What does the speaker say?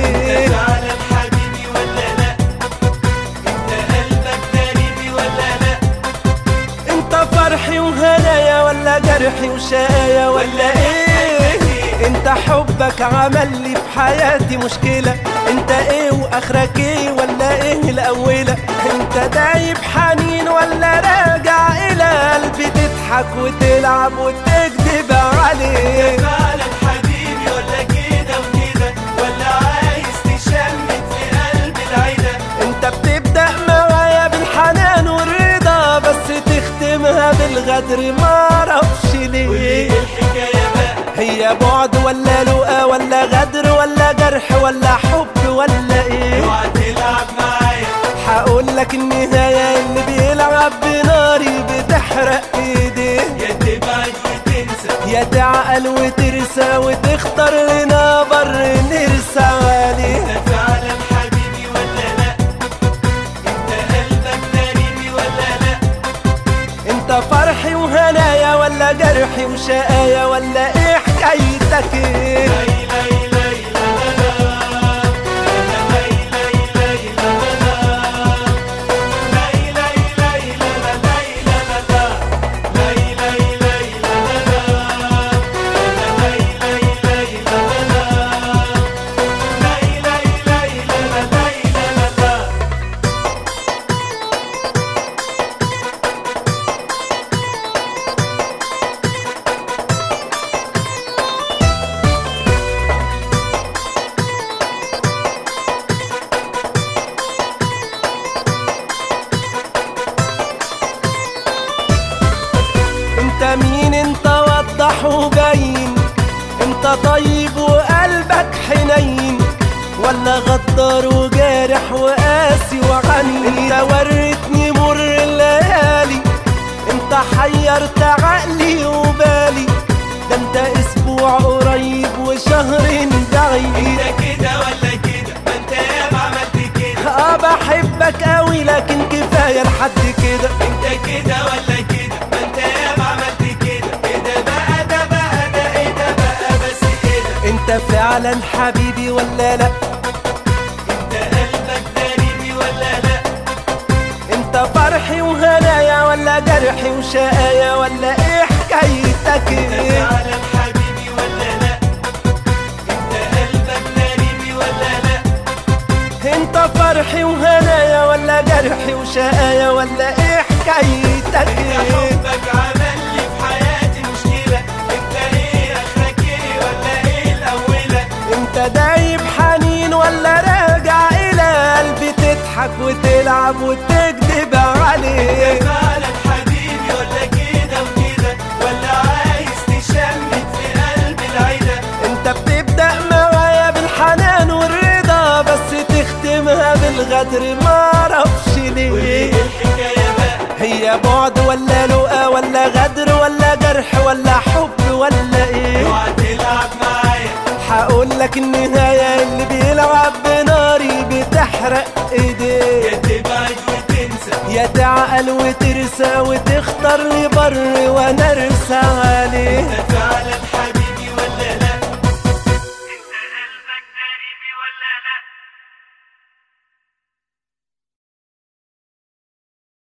عليه. فعلا حبيبي ولا لا؟ انت قلبك غريبي ولا لا؟ انت فرحي وهنايا ولا جرحي وشقايا ولا ايه؟ انت حبك عمل لي في حياتي مشكلة. انت ايه واخرك ايه ولا ايه الاولى؟ انت دايب حنين ولا راجع الى قلبي تضحك وتلعب وتكذب عليه؟ فعلا حبيبي ولا كده وكده، ولا عايز تشمت في قلب العيدة؟ انت بتبدأ معايا بالحنان والرضا بس تختمها بالغدر معرفش ليه. الحكاية بقى هي بعد ولا لقا ولا غدر ولا جرح ولا حب ولا ايه؟ اوعى تلعب معايا. هقول لك النهاية اللي بيلعب بناري بتحرق ايديه. يا تبعد وتنسى يا تعقل وترسى وتختار لنا بر نرسى عليه. انت فعلا حبيبي ولا لا؟ انت قلبك غريبي ولا لا؟ انت فرحي وهنايا ولا جرحي وشقايا ولا ايه حكايتك ايه؟ لي لي لي لا لا لا. لي لي لي لا لا لا. لي لي لي لا لا لي لا لا لا. لي لي لي لا لا لا. لي لي لي لا لا لا. لي لي لي لا لا لي لا لا لا. انت مين؟ انت وضح وبين. انت طيب وقلبك حنين ولا غدار وجارح وقاسي وعنين؟ انت وريتني مر الليالي. انت حيرت عقلي وبالي. ده انت اسبوع قريب وشهر بعيد. انت كده ولا كده؟ ما انت ياما عملت كده. بحبك قوي لكن كفايه لحد كده. انت كده ولا كده؟ ما انت ياما عملت كده. ايه ده بقى؟ ده بقى ده ايه ده بقى؟ بس كده. انت فعلا حبيبي ولا لا؟ انت قلبك غريبي ولا لا؟ انت فرحي وهنايا ولا جرحي وشقايا ولا ايه حكايتك انت ايه؟ فعلا حبيبي ولا لا؟ انت قلبك غريبي ولا لا؟ انت فرحي وهنايا ولا جرحي وشقايا ولا ايه حكايتك انت ايه؟ حبك عمل لي في حياتي مشكلة. انت ايه اخرك ايه ولا ايه الاولى؟ انت دايب حنين ولا راجع الى قلبي تضحك وتلعب وتكذب عليه؟ فعلا حبيبي ولا كده وكده، ولا عايز تشمت في قلب العيدة؟ انت بتبدأ معايا بالحنان والرضا بس تختمها بالغدر معرفش ليه. الحكاية بقى هي بعد ولا لقا ولا غدر ولا جرح ولا حب ولا ايه؟ اوعى تلعب معايا. هقول لك النهاية اللي بيلعب بناري بتحرق ايديه. يا تبعد وتنسى يا تعقل وترسى وتختار لي بر وانا ارسى عليه. انت فعلا